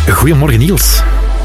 Goedemorgen Niels.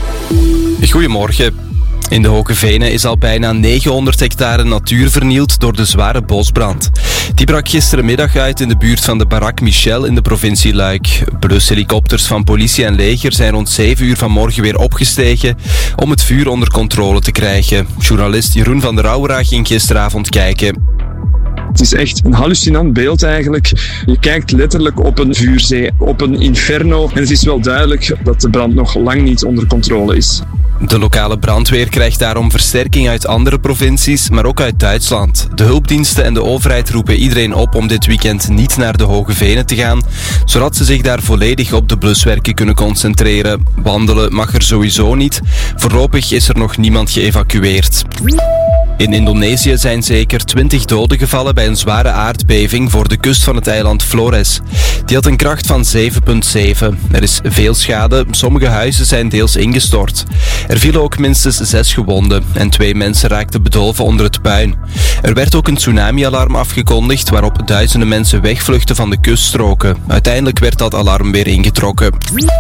Goedemorgen. In de Hoge Venen is al bijna 900 hectare natuur vernield door de zware bosbrand. Die brak gisterenmiddag uit in de buurt van de Barak Michel in de provincie Luik. Blushelikopters van politie en leger zijn rond 7 uur vanmorgen weer opgestegen om het vuur onder controle te krijgen. Journalist Jeroen van der Rouwera ging gisteravond kijken. Het is echt een hallucinant beeld eigenlijk. Je kijkt letterlijk op een vuurzee, op een inferno. En het is wel duidelijk dat de brand nog lang niet onder controle is. De lokale brandweer krijgt daarom versterking uit andere provincies, maar ook uit Duitsland. De hulpdiensten en de overheid roepen iedereen op om dit weekend niet naar de Hoge Venen te gaan, zodat ze zich daar volledig op de bluswerken kunnen concentreren. Wandelen mag er sowieso niet. Voorlopig is er nog niemand geëvacueerd. In Indonesië zijn zeker 20 doden gevallen bij een zware aardbeving voor de kust van het eiland Flores. Die had een kracht van 7,7. Er is veel schade, sommige huizen zijn deels ingestort. Er vielen ook minstens 6 gewonden en 2 mensen raakten bedolven onder het puin. Er werd ook een tsunami-alarm afgekondigd waarop duizenden mensen wegvluchten van de kuststroken. Uiteindelijk werd dat alarm weer ingetrokken.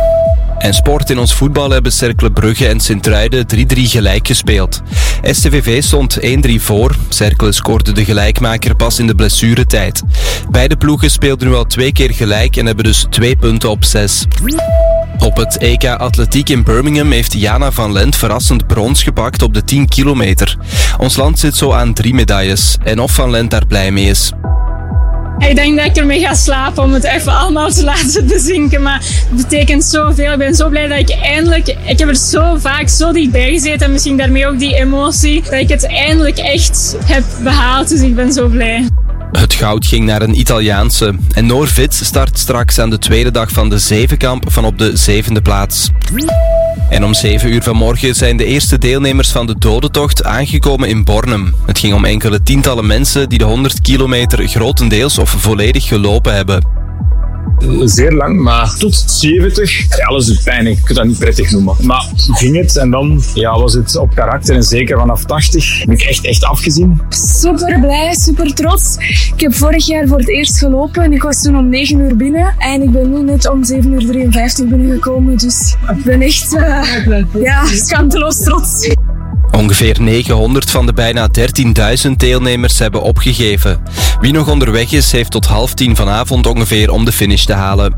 En sport. In ons voetbal hebben Cercle Brugge en Sint-Truiden 3-3 gelijk gespeeld. STVV stond 1-3 voor. Cercle scoorde de gelijkmaker pas in de blessuretijd. Beide ploegen speelden nu al 2 keer gelijk en hebben dus 2 punten op 6. Op het EK Atletiek in Birmingham heeft Jana van Lent verrassend brons gepakt op de 10 kilometer. Ons land zit zo aan 3 medailles en of Van Lent daar blij mee is. Ik denk dat ik ermee ga slapen om het even allemaal te laten bezinken, maar het betekent zoveel. Ik ben zo blij dat ik heb er zo vaak zo dichtbij gezeten en misschien daarmee ook die emotie, dat ik het eindelijk echt heb behaald, dus ik ben zo blij. Het goud ging naar een Italiaanse. En Noor Vits start straks aan de tweede dag van de zevenkamp van op de 7e plaats. En om 7 uur vanmorgen zijn de eerste deelnemers van de dodentocht aangekomen in Bornem. Het ging om enkele tientallen mensen die de 100 kilometer grotendeels of volledig gelopen hebben. Zeer lang, maar tot 70. Ja, alles doet pijn, ik kan dat niet prettig noemen. Maar ging het en dan was het op karakter en zeker vanaf 80 heb ik echt afgezien. Super blij, super trots. Ik heb vorig jaar voor het eerst gelopen en ik was toen om 9 uur binnen. En ik ben nu net om 7:53 binnengekomen, dus ik ben echt schaamteloos trots. Ongeveer 900 van de bijna 13.000 deelnemers hebben opgegeven. Wie nog onderweg is, heeft tot 9:30 vanavond ongeveer om de finish te halen.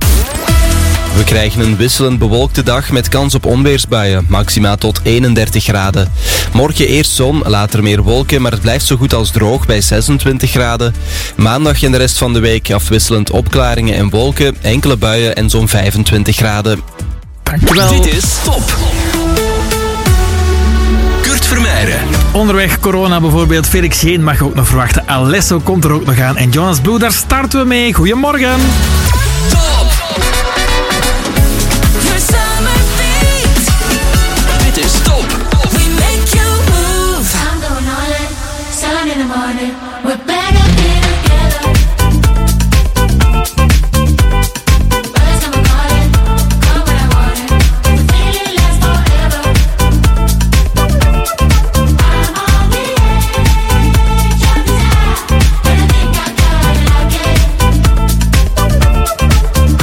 We krijgen een wisselend bewolkte dag met kans op onweersbuien, maxima tot 31 graden. Morgen eerst zon, later meer wolken, maar het blijft zo goed als droog bij 26 graden. Maandag en de rest van de week afwisselend opklaringen en wolken, enkele buien en zo'n 25 graden. Dankjewel. Dit is Top. Vermijden. Onderweg corona bijvoorbeeld. Felix Geen mag je ook nog verwachten. Alesso komt er ook nog aan. En Jonas Blue, daar starten we mee. Goedemorgen. Top. Dit is Top. We make you move. I'm going all in. 7 in the morning. We're back up here together. First time I'm calling. Come when I want it. The feeling lasts forever. I'm on the edge of desire. And I think I got it again.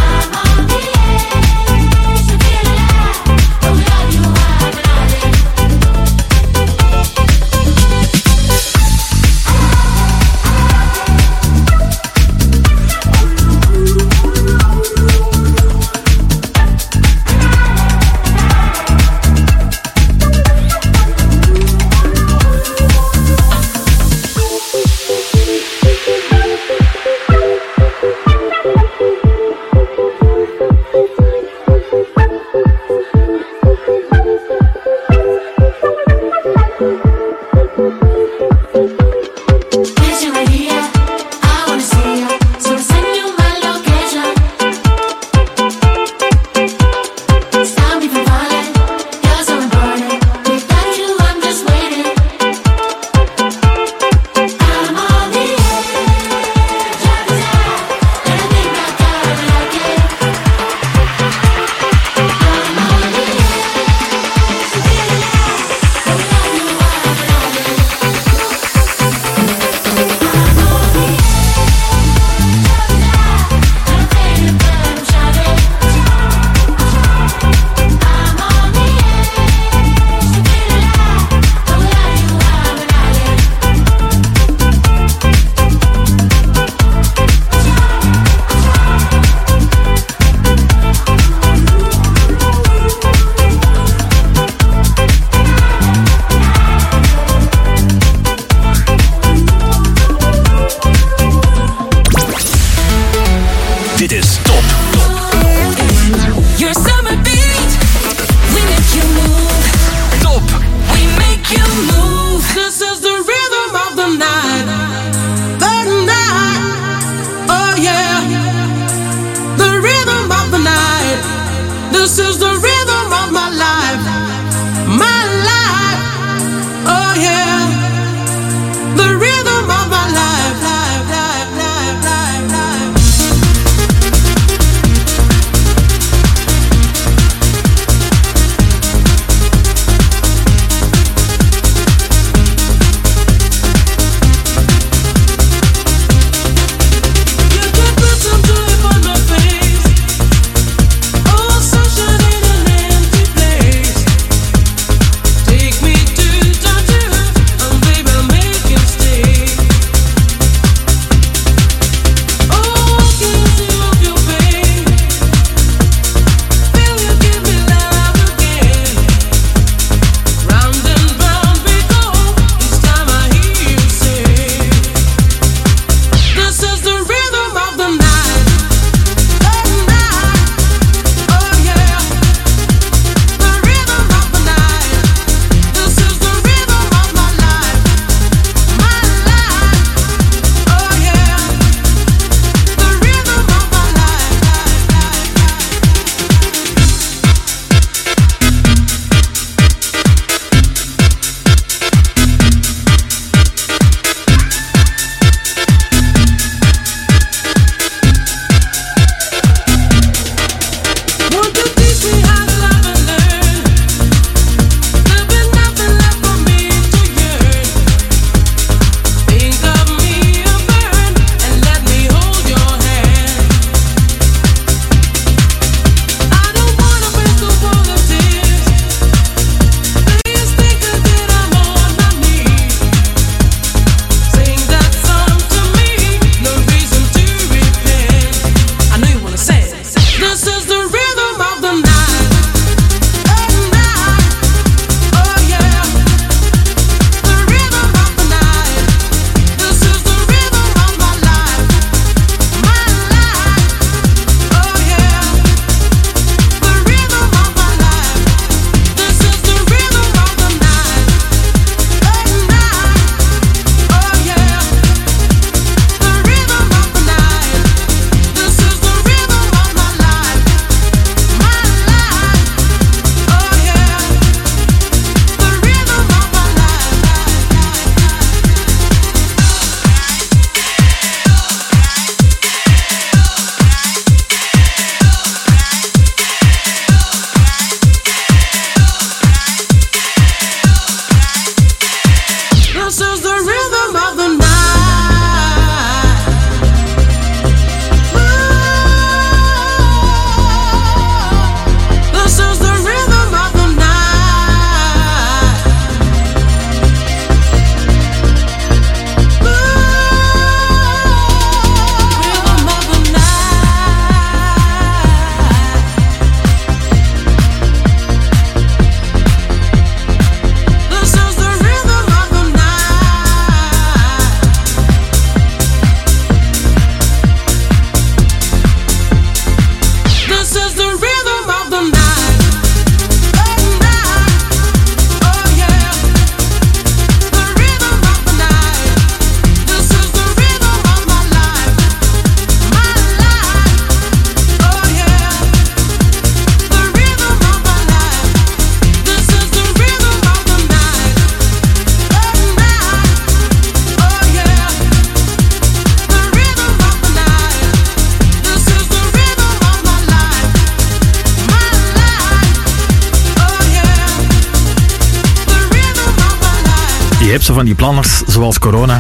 Je hebt zo van die planners, zoals corona,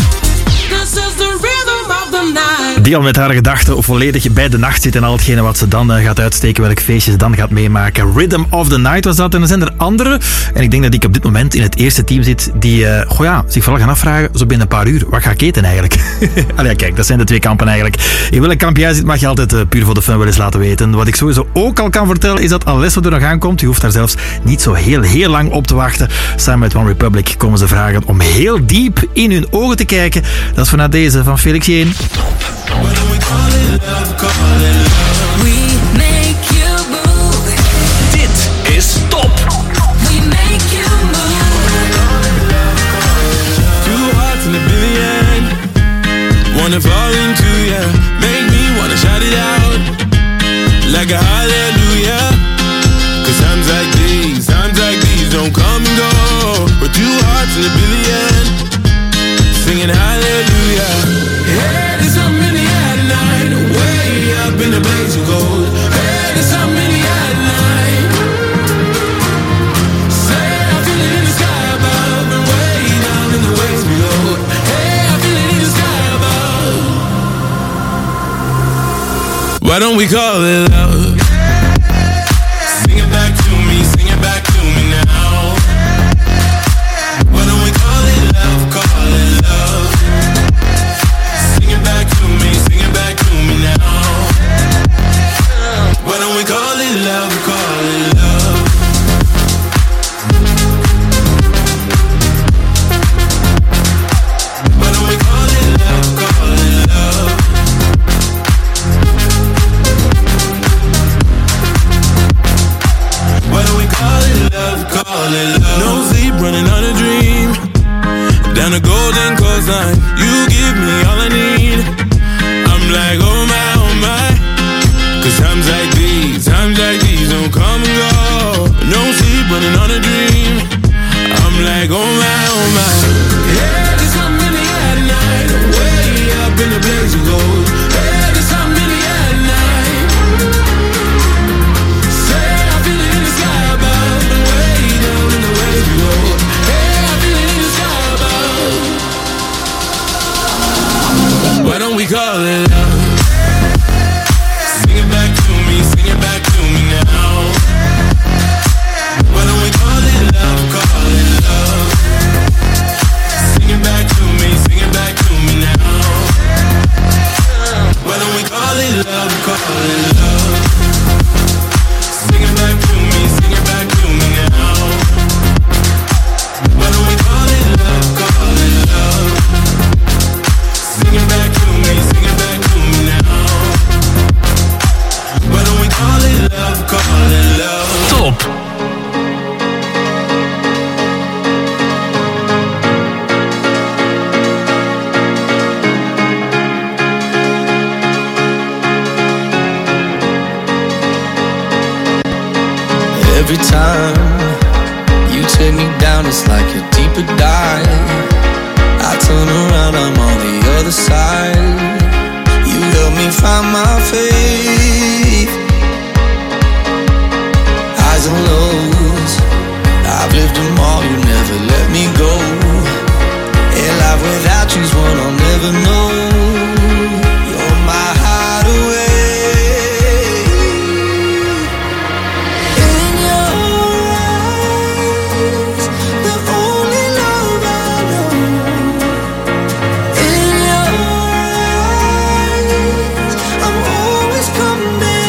die al met haar gedachten volledig bij de nacht zit en al hetgene wat ze dan gaat uitsteken, welk feestje ze dan gaat meemaken. Rhythm of the Night was dat. En er zijn er andere. En ik denk dat ik op dit moment in het eerste team zit die zich vooral gaan afvragen, zo binnen een paar uur, wat ga ik eten eigenlijk? Allee, kijk, dat zijn de twee kampen eigenlijk. In welk kamp jij zit mag je altijd puur voor de fun wel eens laten weten. Wat ik sowieso ook al kan vertellen is dat Alesso er nog aankomt. Je hoeft daar zelfs niet zo heel lang op te wachten. Samen met One Republic komen ze vragen om heel diep in hun ogen te kijken. Dat is vanuit deze van Felix Jeen. We make you move. Dit is Top. We make you move. 2 hearts in a billion. Wanna fall into ya. Make me wanna shout it out like a hallelujah. 'Cause times like these don't come and go. We're 2 hearts in a billion, singing hallelujah. Hey, there's something in the air tonight, way up in the blaze of gold. Hey, there's something in the air tonight. Say I feel it in the sky above and way down in the waves below. Hey, I feel it in the sky above. Why don't we call it love? Sing it back to me, sing it back to me now. Why don't we call it love, call it love? Sing it back to me now. Why don't we call it love, call it love? Why don't we call it love, call it love? Why don't we call it love, call it love? No sleep, running on a dream. Down the golden coastline, you give me all I need. I'm like, oh my, 'cause times like these don't come and go. No sleep, running on a dream. I'm like, oh my, yeah, there's something in the air tonight, way up in the blaze of gold. Yeah, there's something in the air tonight. Say I feel it in the sky above and way down in the waves below. Hey, I feel it in the sky above. Why don't we call it love? Sing it back to me now. Why don't we call it love, call it love? Sing it back to me now. Why don't we call it love, call it love? Sing it back to me now. Why don't we call it love, call it love? Sing it back to me now. Why don't we call it love, call it love? Top. Every time you take me down, it's like a deeper dive. I turn around, I'm on the other side. You help me find my faith. Highs and lows, I've lived them all, you never let me go. And life without you's one I'll never know. You're my hideaway. I'm always coming back.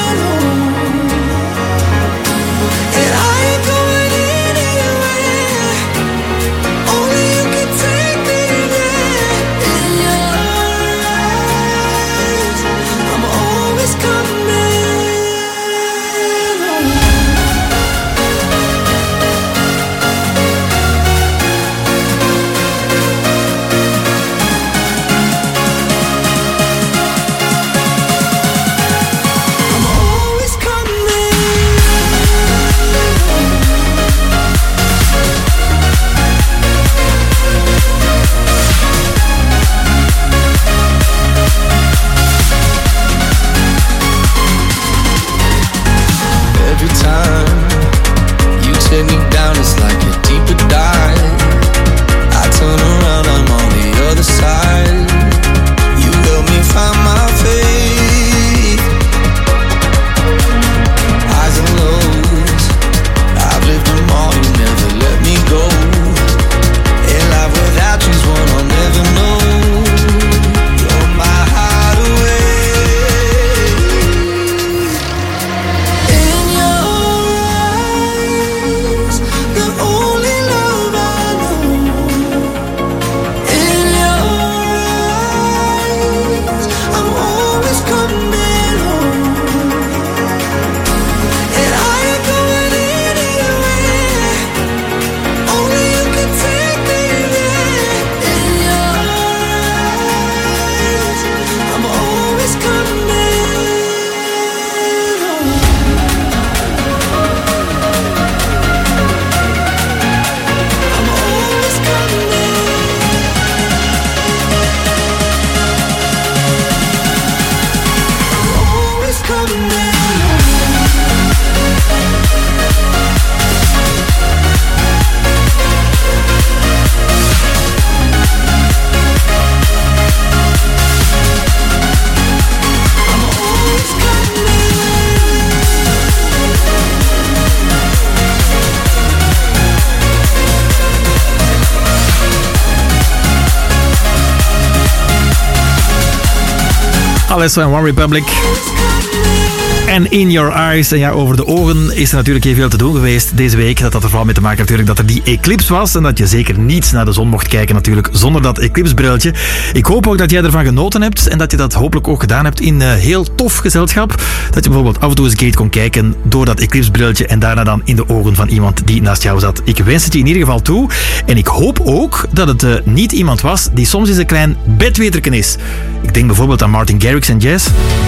Tiesto en One Republic. En In Your Eyes. En ja, over de ogen is er natuurlijk heel veel te doen geweest deze week. Dat had er vooral mee te maken natuurlijk dat er die eclipse was. En dat je zeker niet naar de zon mocht kijken natuurlijk zonder dat eclipsbrilletje. Ik hoop ook dat jij ervan genoten hebt. En dat je dat hopelijk ook gedaan hebt in heel tof gezelschap. Dat je bijvoorbeeld af en toe eens een keer kon kijken door dat eclipsbrilletje. En daarna dan in de ogen van iemand die naast jou zat. Ik wens het je in ieder geval toe. En ik hoop ook dat het niet iemand was die soms eens een klein bedweterken is. Ik denk bijvoorbeeld aan Martin Garrix en Jazz.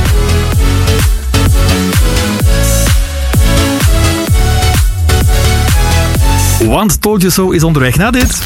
Want Told You So is onderweg naar dit.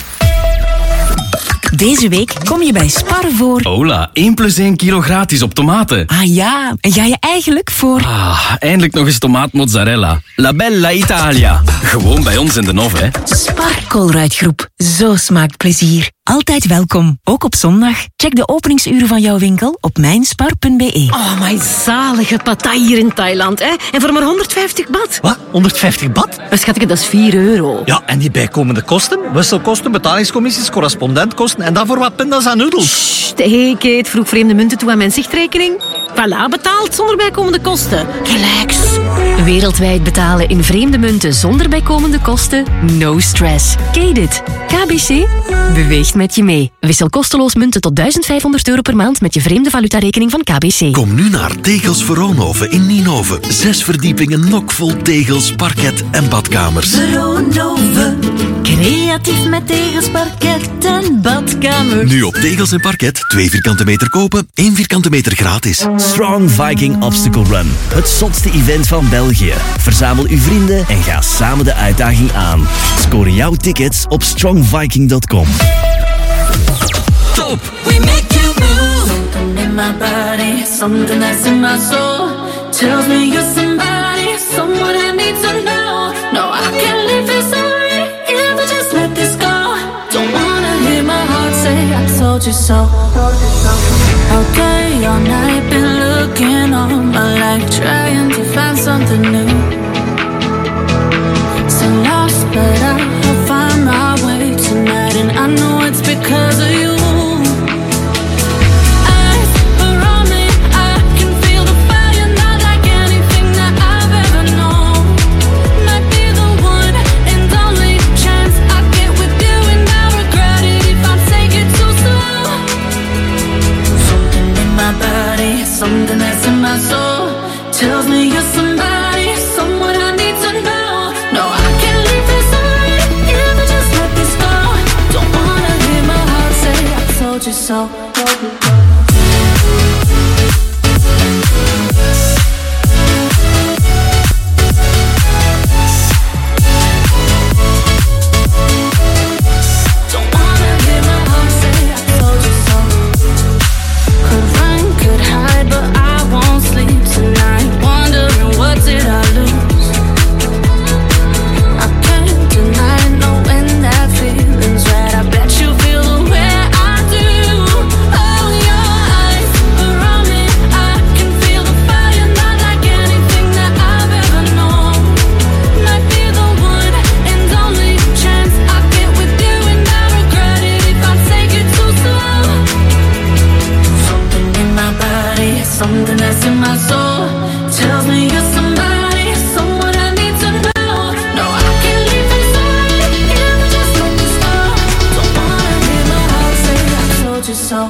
Deze week kom je bij Spar voor... Hola, 1+1 kilo gratis op tomaten. Ah ja, en ga je eigenlijk voor... Eindelijk nog eens tomaatmozzarella. La Bella Italia. Gewoon bij ons in de Nov, hè. Spar Colruyt-groep. Zo smaakt plezier. Altijd welkom, ook op zondag. Check de openingsuren van jouw winkel op mijnspar.be. Oh, my zalige patai hier in Thailand, hè. En voor maar 150 baht. Wat? 150 baht? Schatje, dat is 4 euro. Ja, en die bijkomende kosten? Wisselkosten, betalingscommissies, correspondentkosten en dan voor wat pindas en noedels. Sst, hey Kate, vroeg vreemde munten toe aan mijn zichtrekening. Voilà, betaald zonder bijkomende kosten. Relax. Wereldwijd betalen in vreemde munten zonder bijkomende kosten? No stress. Ken dit? KBC beweegt met je mee. Wissel kosteloos munten tot €1500 per maand met je vreemde valutarekening van KBC. Kom nu naar Tegels Veroonhoven in Nienhoven. 6 verdiepingen knokvol tegels, parket en badkamers. Veroonhoven, creatief met tegels, parket en badkamers. Nu op tegels en parket 2 vierkante meter kopen, 1 vierkante meter gratis. Strong Viking Obstacle Run. Het zotste event van België. Verzamel uw vrienden en ga samen de uitdaging aan. Score jouw tickets op strongviking.com. Top! We make you move. Something in my body, something that's in my soul. Tells me you're somebody, someone I need to know. No, I can't leave this already if I just let this go. Don't wanna hear my heart say I told you so. Okay, all night been looking all my life, trying to find something new. So lost, but I'll find my way tonight, and I know it's because of you. Something that's in my soul tells me you're somebody, someone I need to know. No, I can't leave this already if I just let this go. Don't wanna hear my heart say I told you so. Something that's in my soul tells me you're somebody, someone I need to know. No, I can't leave this already if I just let this go. Don't wanna hear my heart say I told you so.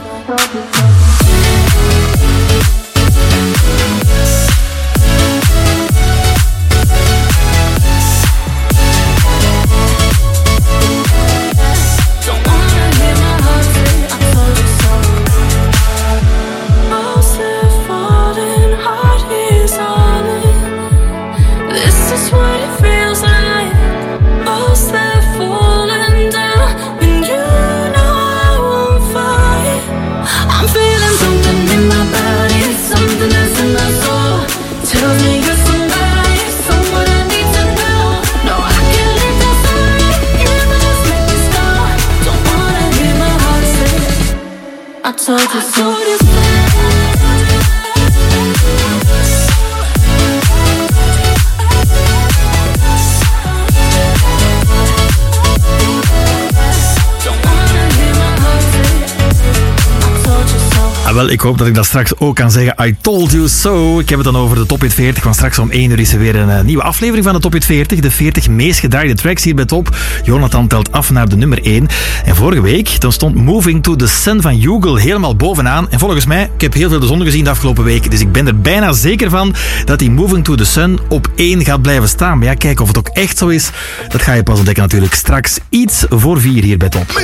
Wel, ik hoop dat ik dat straks ook kan zeggen. I told you so. Ik heb het dan over de Top Hit 40. Want straks om 1 uur is er weer een nieuwe aflevering van de Top Hit 40. De 40 meest gedraaide tracks hier bij Top. Jonathan telt af naar de nummer 1. En vorige week dan stond Moving to the Sun van Hugo helemaal bovenaan. En volgens mij, ik heb heel veel de zon gezien de afgelopen week. Dus ik ben er bijna zeker van dat die Moving to the Sun op 1 gaat blijven staan. Maar ja, kijk of het ook echt zo is. Dat ga je pas ontdekken natuurlijk straks iets voor 4 hier bij Top.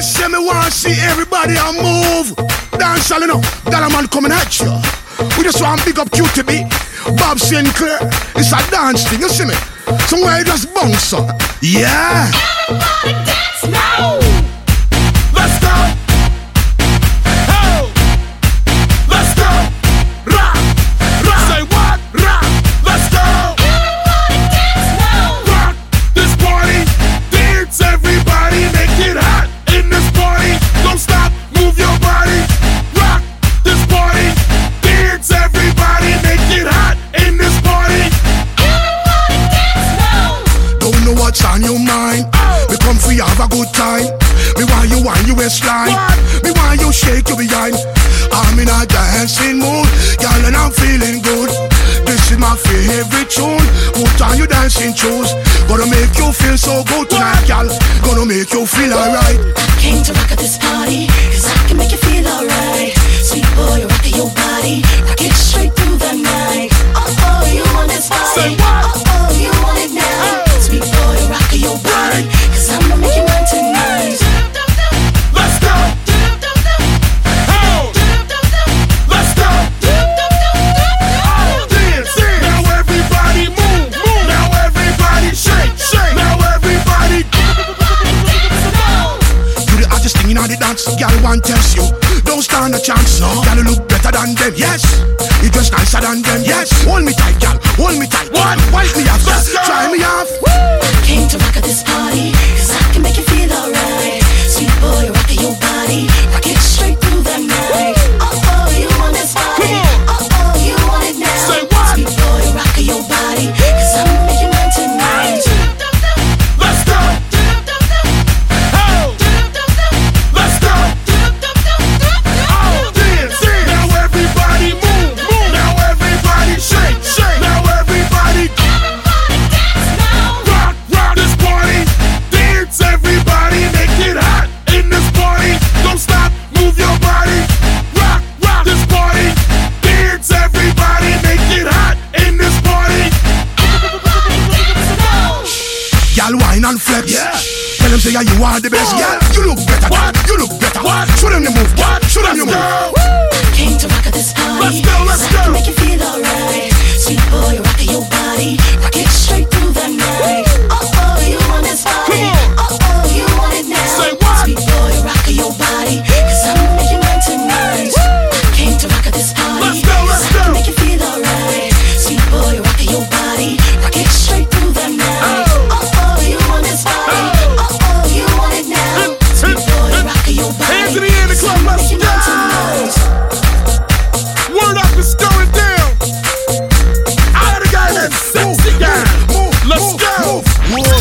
Dance all enough, that a man coming at you. We just want big up QTB, Bob Sinclair. It's a dance thing, you see me? Somewhere you just bounce on. Yeah. Everybody dance now. Let's go. Ho. Let's go. Rock. Rock. Say what? Rock. Let's go. Everybody dance now. Rock this party. Dance everybody. Make it hot in this party. Don't stop. Move your body. This party, dance everybody, make it hot in this party. Everybody dance now. Don't know what's on your mind. We come for you, have a good time. Me want you on your waistline. Me want you shake your behind. I'm in a dancing mood, girl, and I'm feeling good. This is my favorite tune. Put on your dancing shoes. Gonna make you feel so good tonight, girl. Gonna make you feel alright. Came to rock at this party, 'cause I can make you feel alright. Sweet boy, rock your body, rock it straight through the night. Oh, you want this body? Say what? Oh, you want it now? Hey. Sweet boy, rock your body, 'cause I'ma make you mine tonight. Let's go. Hey. Let's go. Dance. Now everybody move. Now everybody shake. Now everybody. Do the hottest thing in the dance, girl, want test you. Don't stand a chance, no. Gotta look better than them, yes. You just nicer than them, yes. Hold me tight, girl, hold me tight. What? Wipe me off, try me off. Woo! Came to rock at this party, 'cause I can make you feel alright. Sweet boy, rock your body, rock it straight through the night. Oh, you want this body? Oh, you want it now? Say what? Sweet boy, rock your body, 'cause I'ma make you mine tonight. Let's go. Hey. Let's go. Now everybody move. Now everybody shake. Now everybody. Dance now. Rock this party. Dance everybody. Make it hot in this party. Don't stop. Move your body. Rock this party. Dance everybody. Make it hot in this party. Y'all wine and flex. Yeah. Tell them say you are the best. Yeah. You look better. What? You look better. What? Show them the move. What? Show them the move. Came to rock at this party. Let's go. 'Cause I can make you feel alright. Sweet boy, rock your body, rock it straight through the night. Oh, you want this body? Oh, you want it now? Say what? Sweet boy, rock your body, 'cause I'ma make you mine tonight. Came to rock at this party. Let's go. 'Cause I can make you feel alright. Sweet boy, rock your body, rock it straight through the night. Oh, you want this body? Oh, you want it now? Sweet boy, rock your body. Hands in the air in the club, let's Make you mine go. tonight. Word up, it's going down. I had a guy named Sexy Guy. Let's go.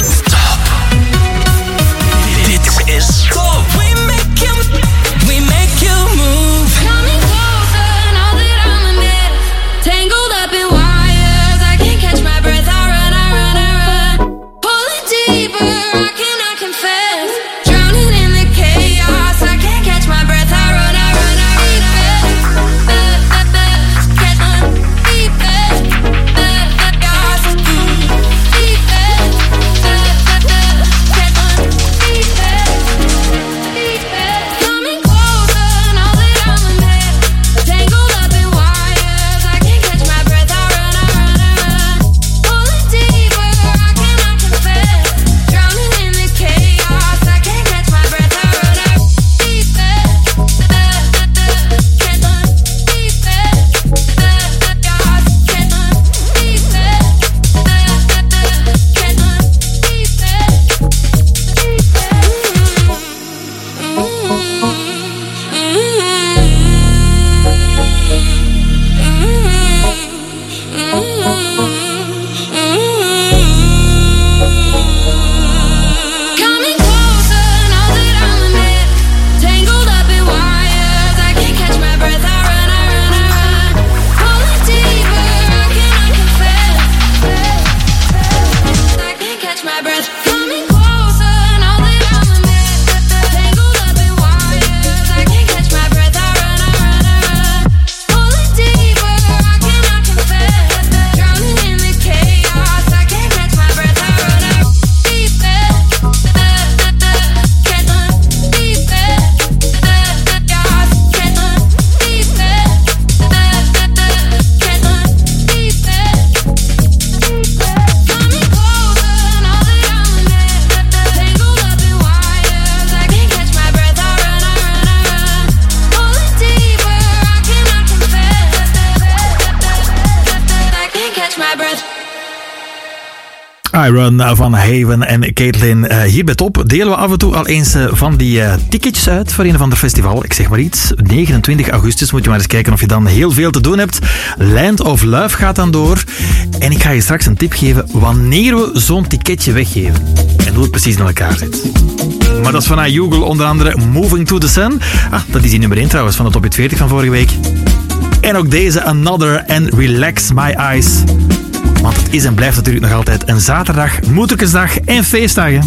Iron van Haven en Caitlin. Hier bij Top delen we af en toe al eens van die ticketjes uit voor een of ander festival. Ik zeg maar iets. 29 augustus moet je maar eens kijken of je dan heel veel te doen hebt. Land of Love gaat dan door. En ik ga je straks een tip geven wanneer we zo'n ticketje weggeven. En hoe het precies in elkaar zit. Maar dat is van Ayugle onder andere Moving to the Sun. Dat is die nummer 1 trouwens van de Top 40 van vorige week. En ook deze Another en Relax My Eyes. Want het is en blijft natuurlijk nog altijd een zaterdag, moederkesdag en feestdag. Hè?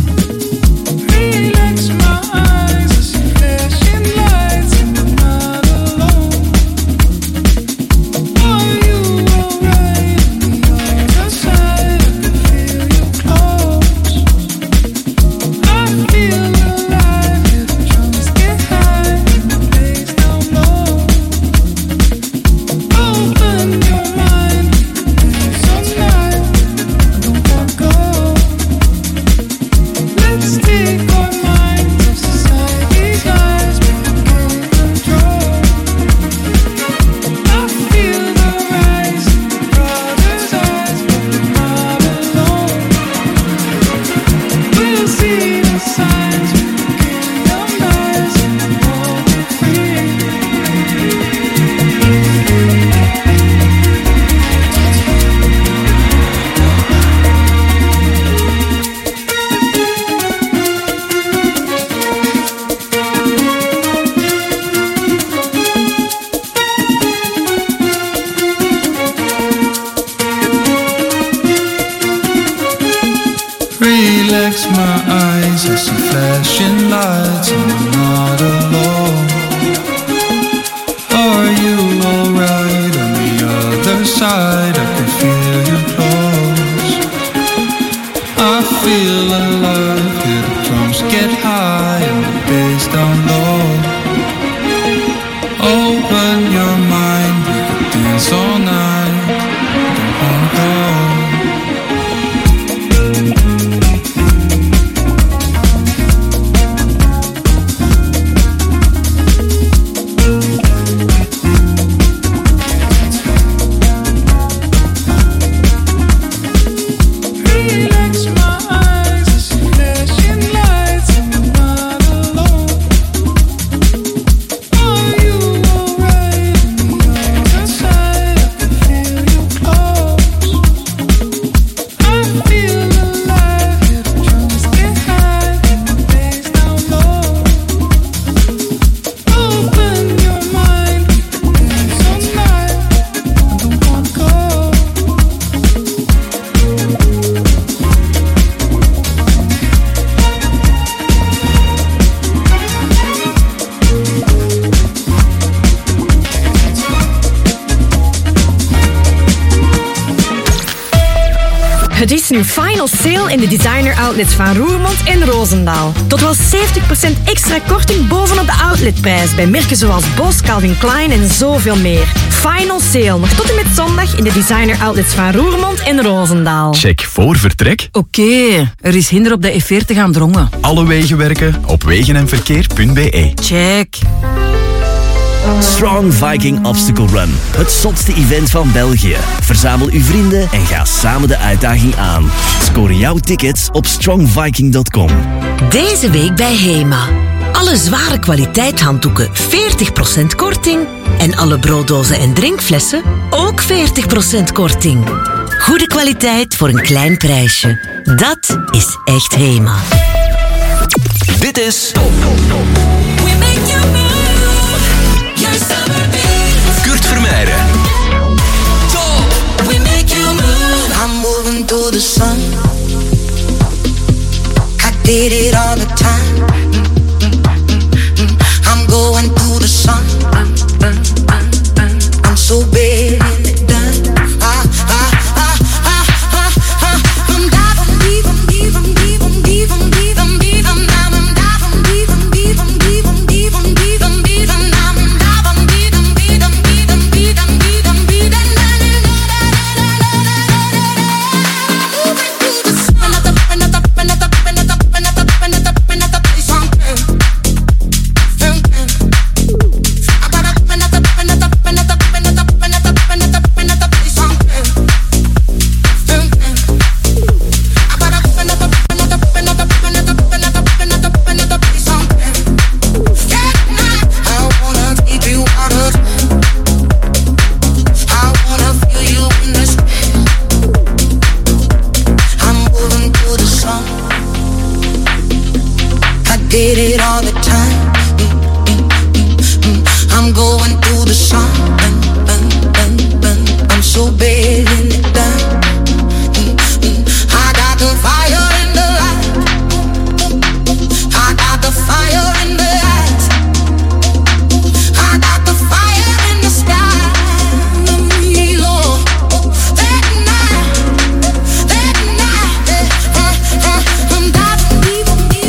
Relax my eyes, I see flashing lights and I'm not alone. Are you alright on the other side? I can feel you close. I feel alive, hear the drums get high and the bass down low. Open your mind, we could dance all night. Don't wanna go. Het is nu final sale in de designer outlets van Roermond en Roosendaal. Tot wel 70% extra korting bovenop de outletprijs bij merken zoals Bos, Calvin Klein en zoveel meer. Final sale nog tot en met zondag in de designer outlets van Roermond en Roosendaal. Check voor vertrek. Oké, er is hinder op de E40 aan Drongen. Alle wegen werken op wegenenverkeer.be. Check. Strong Viking Obstacle Run. Het zotste event van België. Verzamel uw vrienden en ga samen de uitdaging aan. Score jouw tickets op strongviking.com. Deze week bij Hema. Alle zware kwaliteit handdoeken 40% korting. En alle brooddozen en drinkflessen ook 40% korting. Goede kwaliteit voor een klein prijsje. Dat is echt Hema. Dit is Kurt Vermeijden. We make you move. I'm moving to the sun. I did it all the time. I'm going to the sun. I'm so bad in it done. hit it all the time. I'm going through the sun. I'm so big in it down. I got the fire in the light. I got the fire in the eyes. I got the fire in the sky. Lord, that night, I'm diving deep,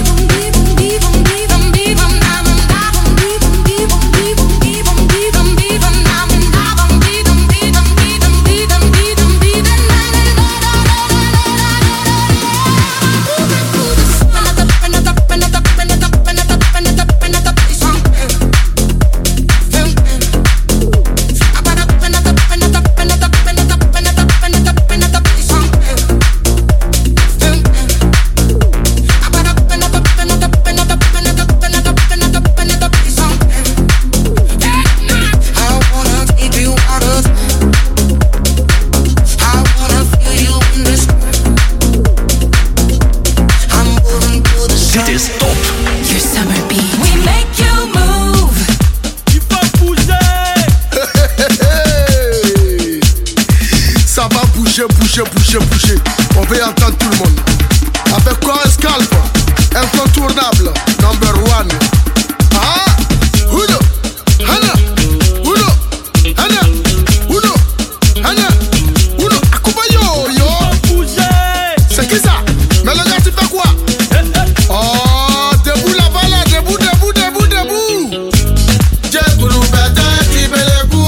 bouger. On veut entendre tout le monde. Avec quoi Scalp, incontournable, number one. Ah, uno, hana, uno, hana, uno, hana, uno. Akubayo, yo. C'est qui ça? Mais le gars, tu fais quoi? Oh, debout là-bas, là, debout. J'ai pour nous bêter, qui fait les coups.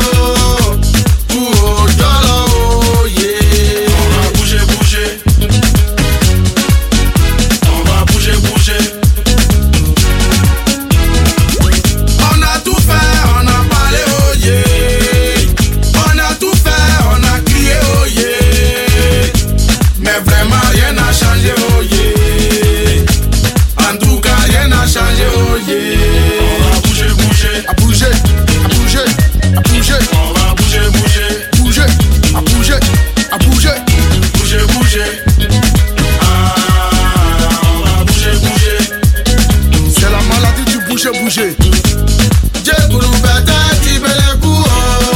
Bouger. J'ai pour nous bêter, qui fait les coups.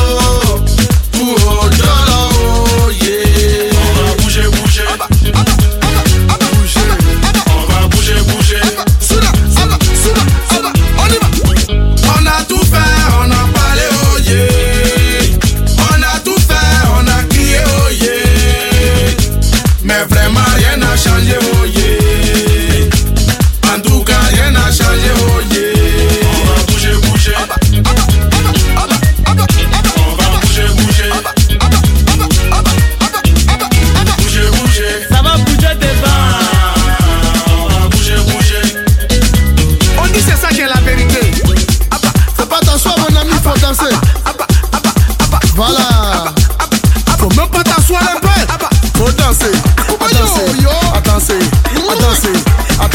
Yeah. On va bouger. On va bouger. Souda, on y va. On a tout fait, on a parlé, oh yeah. On a tout fait, on a crié, oh yeah. Mais vraiment rien n'a changé, oh yeah. En tout cas, rien n'a changé, oh yeah. Ça va bouger devant. On dit c'est ça qui est la vérité. Fais pas t'asseoir mon ami, faut danser. Voilà. Faut même pas t'asseoir un peu. Faut danser. À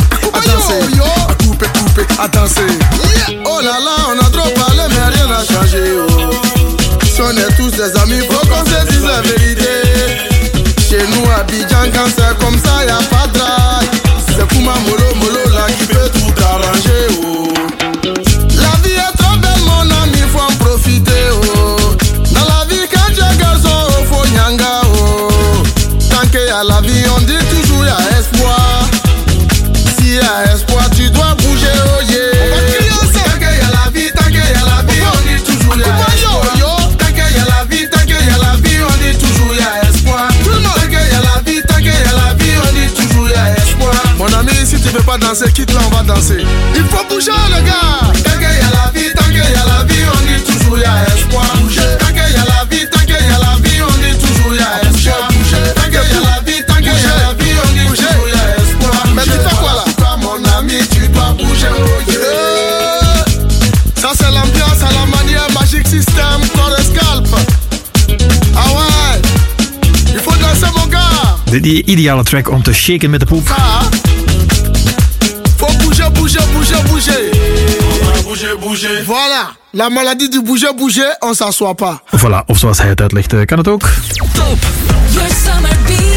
couper, à danser. Oh là là, on a trop parlé mais rien n'a changé. Oh. Si on est tous des amis, faut qu'on se dise la vérité. Chez nous à Abidjan, quand c'est comme ça, y'a pas de drague. C'est Kuma Molo là qui peut tout arranger. Oh. La vie est trop belle mon ami, faut en profiter. Oh. Dans la vie quand tu es garçon, faut nyanga. Oh. Tant qu'il y a la vie, on dit toujours y'a espoir. S'il y a espoir, tu dois bouger, oh yeah. On va crier ensemble. Tant qu'il y a la vie, on dit toujours y'a espoir. Tant qu'il y a la vie, on dit toujours y'a espoir. Tout le monde. Tant qu'il y a la vie, on dit toujours y'a espoir. Mon ami, si tu veux pas danser, quitte là, on va danser. Il faut bouger, le gars. Tant qu'il y a la vie, on dit toujours y'a espoir. Tant qu'il y a la vie, on dit toujours y'a espoir. Tant qu'il y a la vie, on dit toujours y'a espoir. Mais tu fais quoi là? Mon ami, tu dois bouger, oh yeah. Ça c'est l'ambiance à la manière Magic System, corps Scalp. Ah ouais, il faut danser mon gars. Die ideale track om te shaken met de poep. Faut bouger. On va bouger. Voilà, la maladie du bouger, on s'assoit pas. Voilà, of zoals hij het uitlegt, kan het ook. Top! Your summer beat.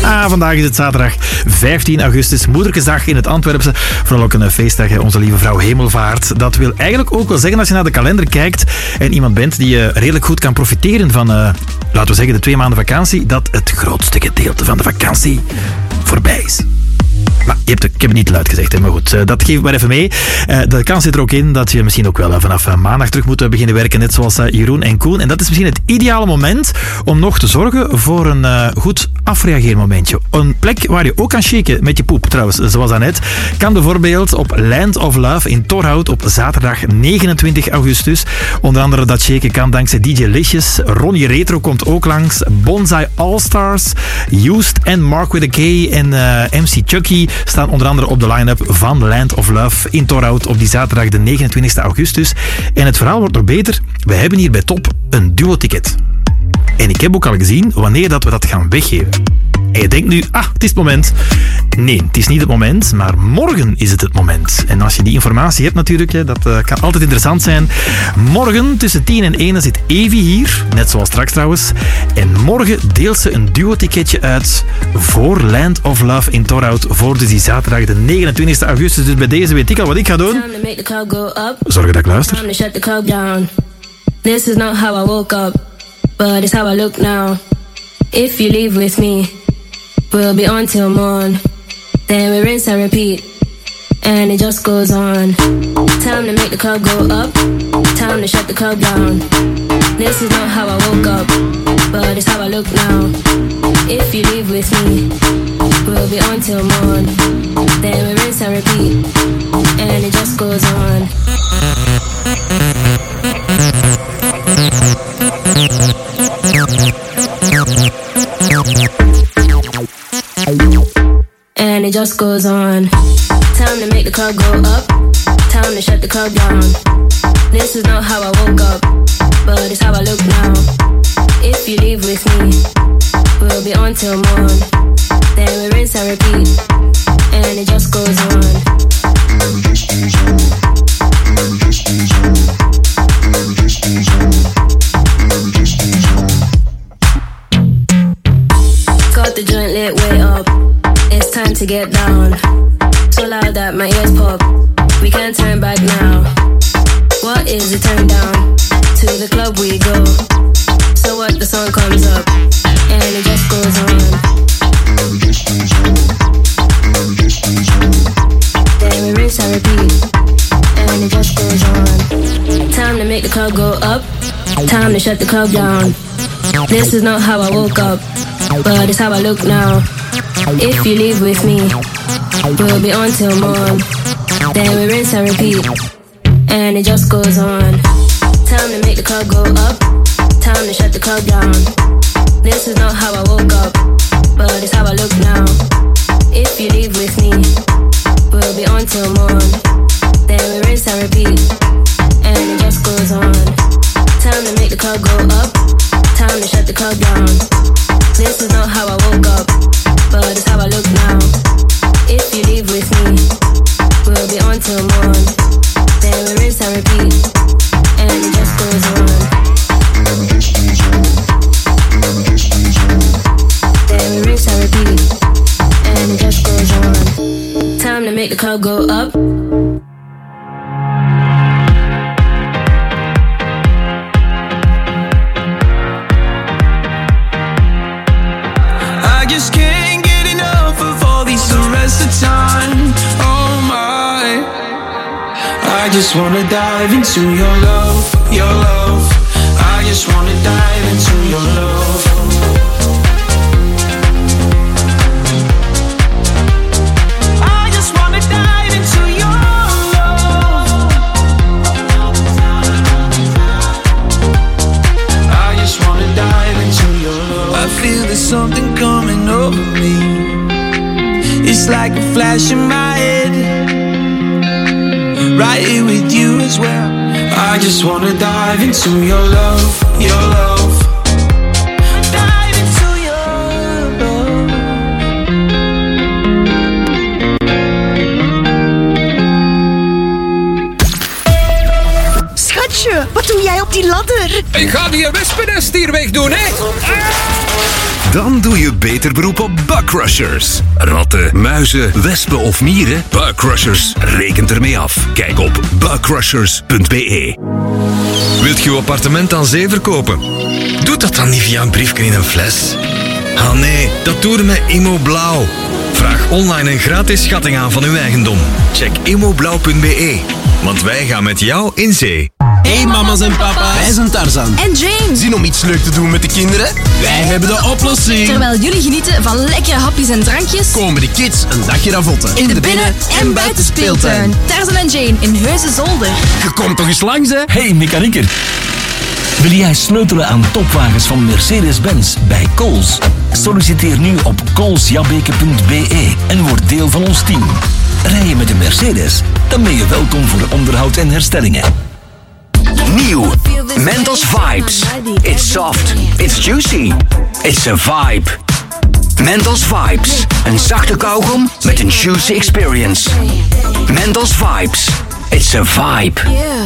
Vandaag is het zaterdag 15 augustus, Moederkesdag in het Antwerpse. Vooral ook een feestdag, onze lieve vrouw Hemelvaart. Dat wil eigenlijk ook wel zeggen, als je naar de kalender kijkt en iemand bent die redelijk goed kan profiteren van, laten we zeggen, de 2 maanden vakantie, dat het grootste gedeelte van de vakantie voorbij is. Maar ik heb het niet luid gezegd, hè, maar goed, dat geef ik maar even mee. De kans zit er ook in dat je misschien ook wel vanaf maandag terug moet beginnen werken, net zoals Jeroen en Koen. En dat is misschien het ideale moment om nog te zorgen voor een goed afreageermomentje. Een plek waar je ook kan shaken met je poep, trouwens, zoals daarnet. Kan bijvoorbeeld op Land of Love in Torhout op zaterdag 29 augustus. Onder andere dat shaken kan dankzij DJ Licious. Ronnie Retro komt ook langs. Bonsai All-Stars, Used en Mark with a K en MC Chucky staan onder andere op de line-up van Land of Love in Torhout op die zaterdag de 29 augustus. En het verhaal wordt nog beter. We hebben hier bij Top een duo-ticket. En ik heb ook al gezien wanneer dat we dat gaan weggeven. En je denkt nu, het is het moment. Nee, het is niet het moment, maar morgen is het moment. En als je die informatie hebt natuurlijk, dat kan altijd interessant zijn. Morgen tussen 10 en 1 zit Evie hier, net zoals straks trouwens. En morgen deelt ze een duo-ticketje uit voor Land of Love in Torhout. Voor dus die zaterdag de 29 augustus. Dus bij deze weet ik al wat ik ga doen. Zorgen dat ik luister. This is not how I woke up, but it's how I look now. If you leave with me, we'll be on till morn. Then we rinse and repeat, and it just goes on. Time to make the club go up, time to shut the club down. This is not how I woke up, but it's how I look now. If you leave with me, we'll be on till morn. Then we rinse and repeat, and it just goes on. And it just goes on. Time to make the club go up, time to shut the club down. This is not how I woke up, but it's how I look now. If you leave with me, we'll be on till morn. Then we rinse and repeat, and it just goes on. And it just goes on. And it just goes on. And it just goes on. And it just goes on. Got the joint lit way up, it's time to get down. So loud that my ears pop, we can't turn back now. What is the turn down? To the club we go. So what, the song comes up, and it just goes on. And it just goes on. And it just goes on. Then we rinse and repeat, and it just goes on. Time to make the club go up, time to shut the club down. This is not how I woke up, but it's how I look now. If you leave with me, we'll be on till morn. Then we rinse and repeat, and it just goes on. Time to make the club go up, time to shut the club down. This is not how I woke up, but it's how I look now. If you leave with me, we'll be on till morn. Then we rinse and repeat, and it just goes on. Time to make the club go up, time to shut the club down. This is not how I woke up, but it's how I look now. If you leave with me, we'll be on till morn. Then we rinse and repeat, and it just goes on. And it just goes on. And it just goes on. Then we rinse and repeat, and it just goes on. Time to make the club go up. I just can't get enough of all these arrests of time. Oh my, I just wanna dive into your love, your love. I just wanna dive into your love. I just wanna dive into your love. I just wanna dive into your love. I feel there's something coming over me. It's like a flash in my head. Right here with you as well. I just wanna dive into your love, your love. Dive into your love. Schatje, wat doe jij op die ladder? Ik ga die wespennest hier weg doen, hè? Dan doe je beter beroep op Bugcrushers. Ratten, muizen, wespen of mieren? Bugcrushers rekent ermee af. Kijk op bugcrushers.be. Wilt je uw appartement aan zee verkopen? Doe dat dan niet via een briefje in een fles. Ah nee, dat doe je met Immoblauw. Vraag online een gratis schatting aan van uw eigendom. Check immoblauw.be. Want wij gaan met jou in zee. Hey mama's en papa's. Wij zijn Tarzan. En Jane. Zin om iets leuk te doen met de kinderen? Wij hebben de oplossing. Terwijl jullie genieten van lekkere hapjes en drankjes, komen de kids een dagje ravotten. in de binnen- en buitenspeeltuin. Tarzan en Jane in Heuse Zolder. Je komt toch eens langs, hè? Hey, mechanieker. Wil jij sleutelen aan topwagens van Mercedes-Benz bij Coles? Solliciteer nu op colesjabbeke.be en word deel van ons team. Rij je met een Mercedes? Dan ben je welkom voor onderhoud en herstellingen. Nieuw. Mentos Vibes. It's soft. It's juicy. It's a vibe. Mentos Vibes. Een zachte kauwgom met een juicy experience. Mentos Vibes. It's a vibe.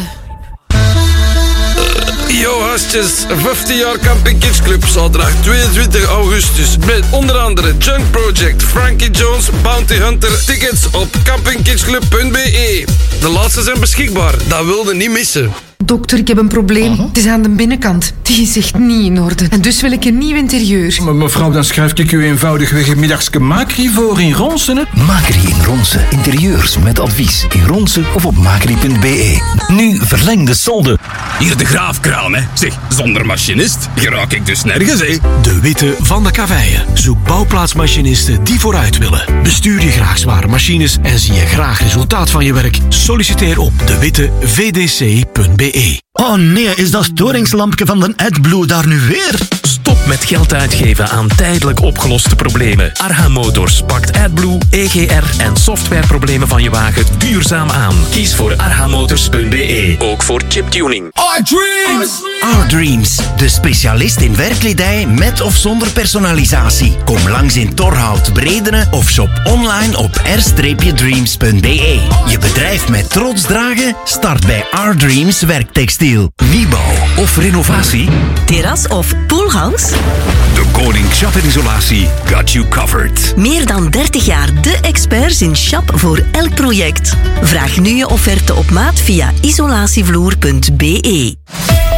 Yo gastjes, 15 jaar Camping Kids Club, zaterdag 22 augustus. Met onder andere Junk Project, Frankie Jones, Bounty Hunter. Tickets op campingkidsclub.be. De laatste zijn beschikbaar, dat wilde niet missen. Dokter, ik heb een probleem. Het is aan de binnenkant. Die is echt niet in orde. En dus wil ik een nieuw interieur. Maar mevrouw, dan schrijf ik u eenvoudigweg een middagske Macri voor in Ronsen, hè? Macri in Ronsen. Interieurs met advies in Ronsen of op macri.be. Nu verleng de solde. Hier de graafkraam, hè? Zeg, zonder machinist geraak ik dus nergens, hè? De Witte van de Kaveien. Zoek bouwplaatsmachinisten die vooruit willen. Bestuur je graag zware machines en zie je graag resultaat van je werk? Solliciteer op dewittevdc.be. Oh nee, is dat storingslampje van de AdBlue daar nu weer? Stop met geld uitgeven aan tijdelijk opgeloste problemen. Arha Motors pakt AdBlue, EGR en softwareproblemen van je wagen duurzaam aan. Kies voor arhamotors.be. Ook voor chiptuning. R-Dreams, de specialist in werkkledij met of zonder personalisatie. Kom langs in Torhout, Bredene of shop online op r-dreams.be. Je bedrijf met trots dragen? Start bij R-Dreams Werktextiel. Nieuwbouw of renovatie? Terras of poolhouse? De Koning Shop Isolatie got you covered. Meer dan 30 jaar de experts in shop voor elk project. Vraag nu je offerte op maat via isolatievloer.be.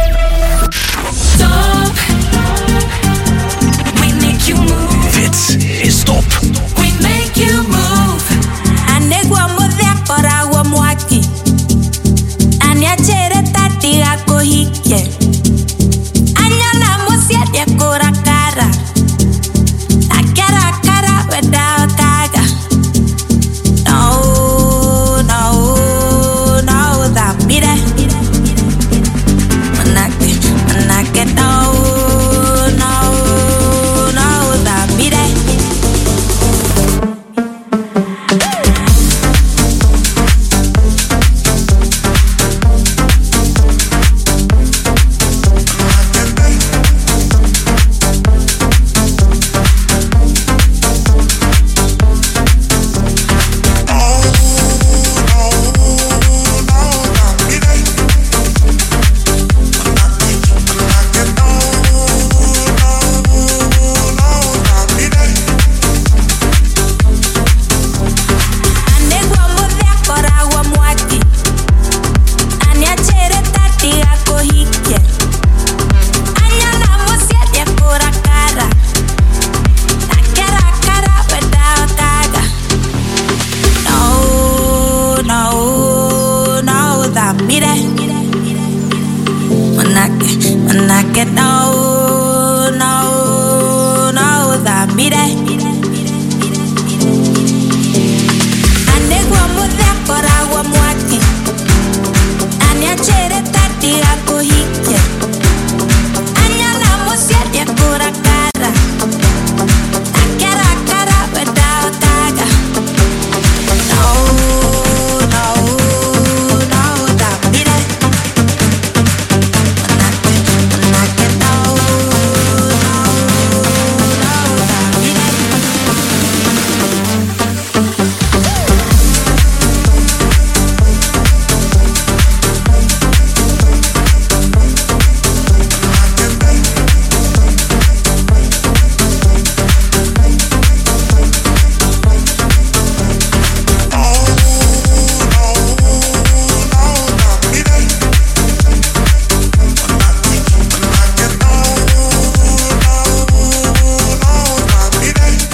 Stop. We make you move. Dit is Top. We make you move. Anegwa modea para wamwaki. Anya chere tati ako hike. Anya na mosia de kora cara. Akara cara without kaga. No, no, no, that be that. Manake, no, no, no, that be that. Manake, no, no, no, that be that. Anegwa modea kora wamwaki. Anya chere tati ako hike. Anya na mosia de kora cara. Akara cara without kaga. No, no, no, that be that.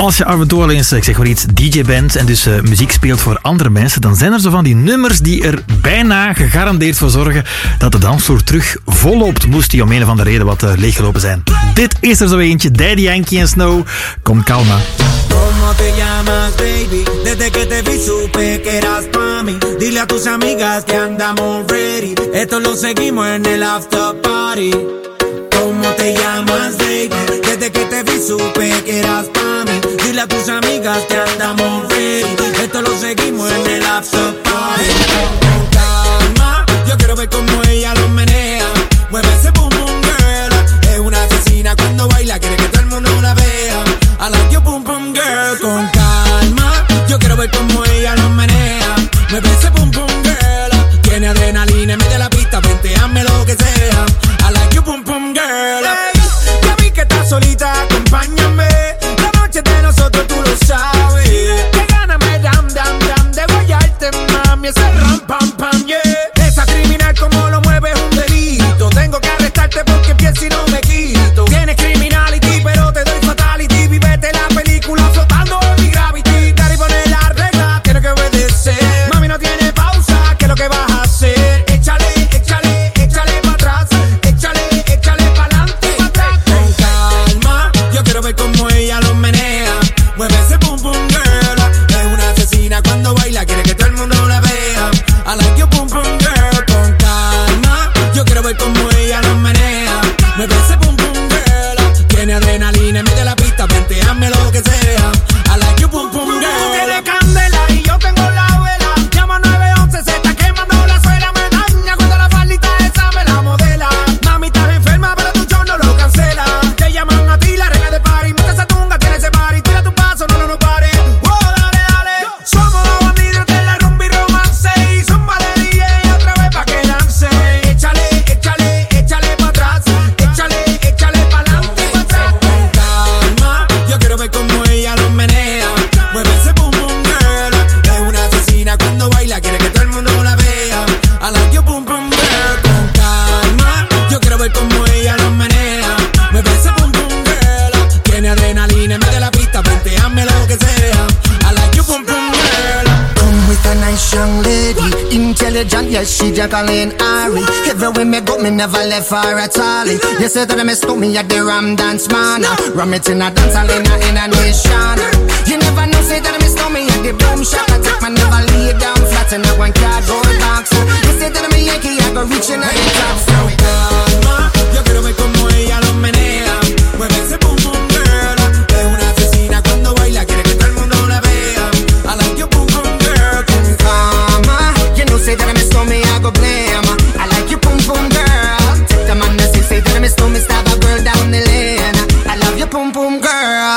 als je af en toe al eens, ik zeg maar iets, DJ bent en dus muziek speelt voor andere mensen, dan zijn er zo van die nummers die er bijna gegarandeerd voor zorgen dat de dansvloer terug volloopt, moest die om een of andere reden wat leeggelopen zijn. Dit is er zo eentje, Daddy Yankee en Snow. Kom, calma. ¿Cómo te llamas, baby? Desde que te vi supe que eras pa' mí. Dile a tus amigas que andamos ready. Esto lo seguimos en el after party. ¿Cómo te llamas, baby? Desde que te vi supe que eras pa' mí. Dile a tus amigas que andamos ready. Esto lo seguimos en el after party. Con calma, yo quiero ver cómo ella lo menea. Mueve ese boom boom girl. Es una asesina cuando baila, quiere que todo el mundo la vea. I like your boom boom girl. Con calma, yo quiero ver cómo ella lo menea. Mueve ese boom boom girl. Tiene adrenalina, mete la pista, vente, hazme lo que sea. I like your boom boom girl. Hey, ya vi que estás solita, acompáñame. La noche de nosotros tú lo sabes. Que gana me dam dam dam de guayarte, mami. Ese ram pam pam, yeah. Esa criminal como lo mueve es un delito. Tengo que arrestarte porque pienso y no me quito. Tienes criminality, pero te doy fatality. Vivete la película flotando en mi gravity. Daddy pone la regla, tiene que obedecer. Mami no tiene pausa, ¿qué es lo que vas a hacer? Échale, échale, échale para atrás. Échale, échale para adelante. Con calma, yo quiero ver cómo ella lo menea. Mueve ese boom boom girl. Es una asesina cuando baila, quiere que todo el mundo la vea. I like your boom boom girl. Con calma, yo quiero ver cómo ella lo menea. Mueve ese boom boom girl. Tiene adrenalina, mete la pista, vente, hazme lo que sea. I like your boom boom girl. Tiene candela y yo tengo la vela. Llama 911, se está quemando la suela. Me daña cuando la faldita esa me la modela. Mami, estás enferma, pero tu show no lo cancela. Te llaman a ti, la reina de party. Mete esa tunga, tiene ese party. Tira tu paso, no pare. Oh, dale, dale. Somos los bandidos de la rumba y romance. Y zumba de DJ otra vez pa' que lance. Échale, échale, échale pa' atrás. Échale, échale pa' adelante, pa' atrás. Con calma, yo quiero ver cómo ella lo menea. Mueve ese boom boom girl. Es una asesina cuando baila, quiere que todo el mundo la vea. I like your boom boom girl. Con calma, yo quiero ver cómo ella lo menea. Mueve ese boom boom girl. Tiene adrenalina, mete la pista, vente, hazme lo que sea. I like your boom boom girl. Come with a nice young lady, intelligent, yes, she Jacqueline Ari. Everywhere me go, me never left her at all. You say that I miss me at the Ram Dance Man. Ram it in a dance hall in a nation. You never know, say that I miss me at the Boom Shop. I take my never lay down flat in a one cardboard box. You say that I'm a Yankee, I go reaching at the top. So calma, yo quiero ver cómo ella lo menea. Mueve ese boom boom girl. Es una asesina cuando baila, quiere que todo el mundo la vea. I like your boom boom girl. Con calma, you know, say that I miss me, I go blame. I like your boom boom girl. Take the man that say that I miss me, stab a girl down the lane. I love your boom boom girl.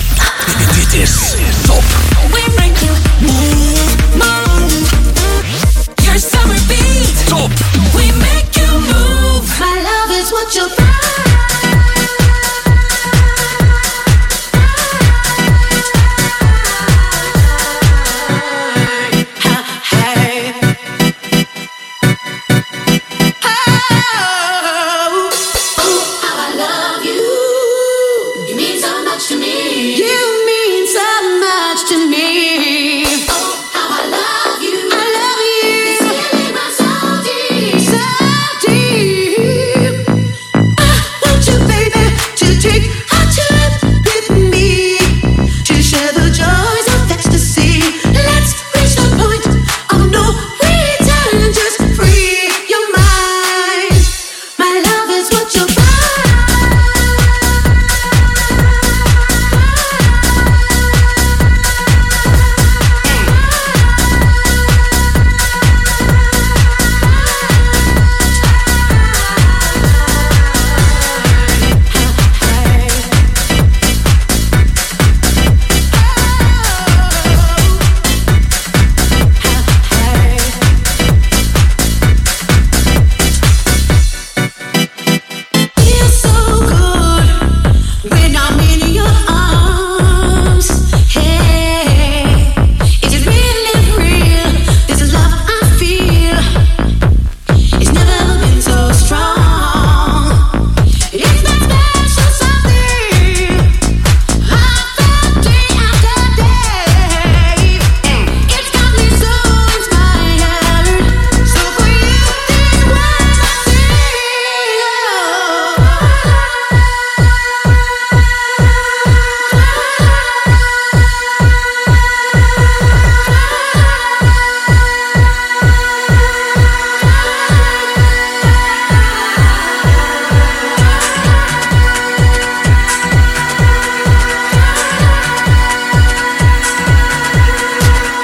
Dit is Top. We make you move, move. Your summer beat. Top. We make you move. My love is what you find. I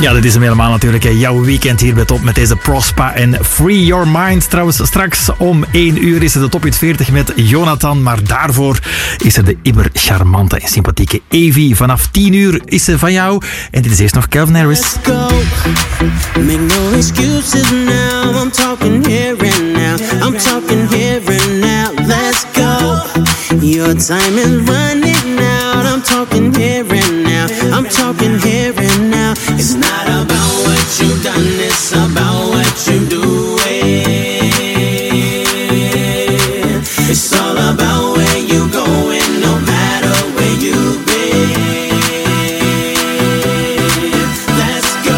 Ja, dit is hem helemaal natuurlijk. Jouw weekend hier bij Top met deze Prospa en Free Your Mind. Trouwens, straks om 1 uur is er de Top Hit 40 met Jonathan. Maar daarvoor is er de immer charmante en sympathieke Evie. Vanaf 10 uur is ze van jou. En dit is eerst nog Calvin Harris. Let's go. Make no excuses now. I'm talking here and now. I'm talking here and now. Let's go. Your time is running out. I'm talking here and now. I'm talking here and now. It's not about what you've done, it's about what you do. It's all about where you going, no matter where you've been. Let's go.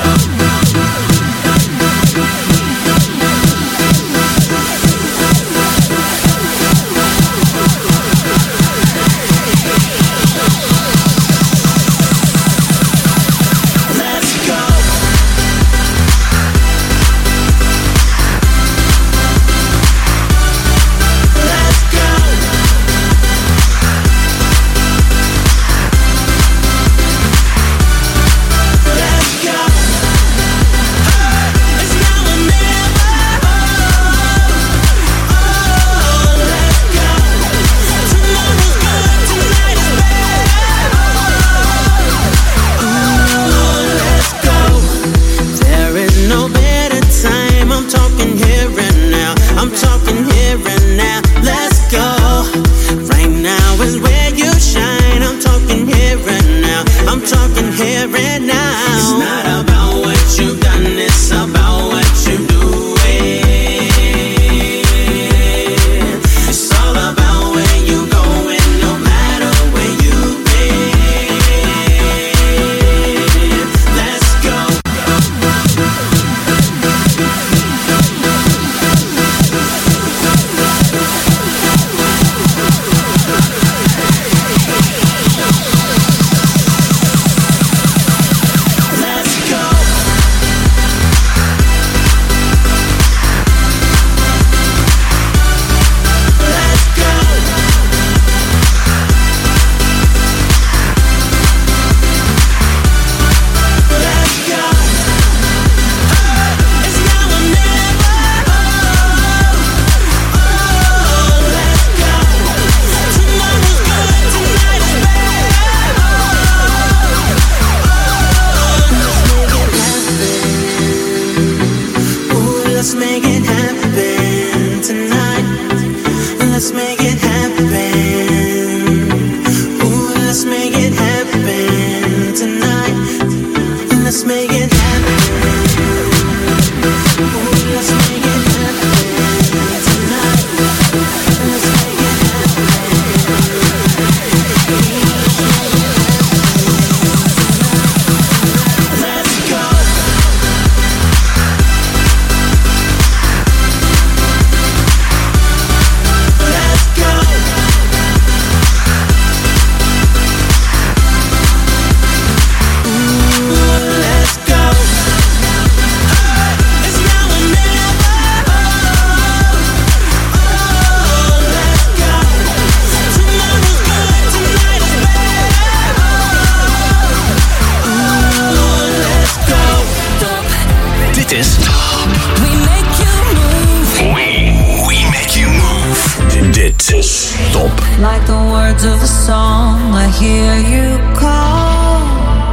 Like the words of a song, I hear you call.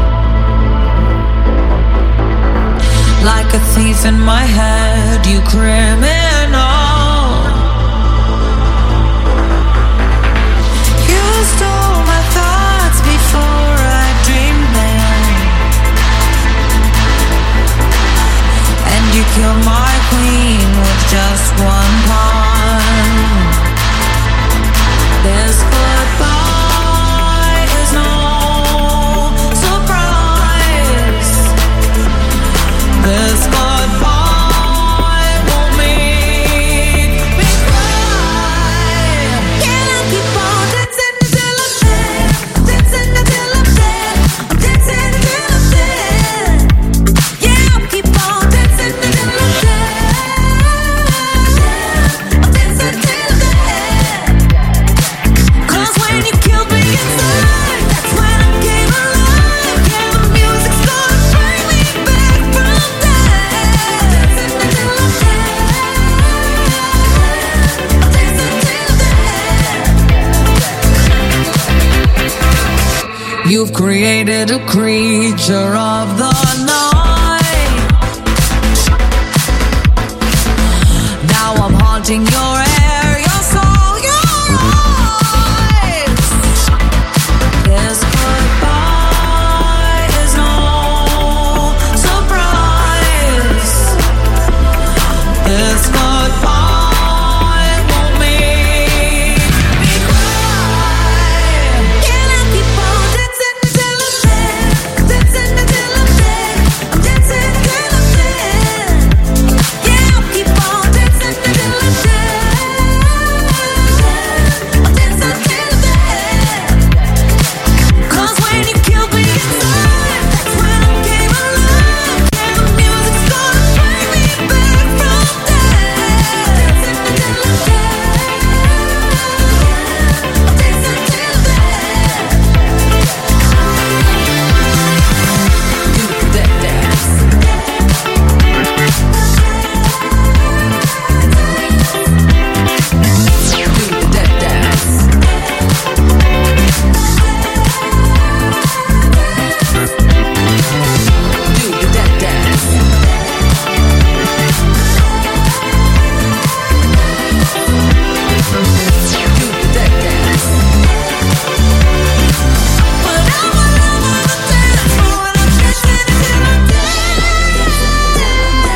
Like a thief in my head, you criminal. You stole my thoughts before I dreamed them, and you killed my queen with just one pawn. This goodbye is no surprise. This goodbye won't make me cry. Can I keep on dancing until I'm dead? Dancing until I'm dead. I'm dancing until I'm dead. Yeah, I'll keep on dancing until I'm dead. You've created a creature of the night. Now I'm haunting your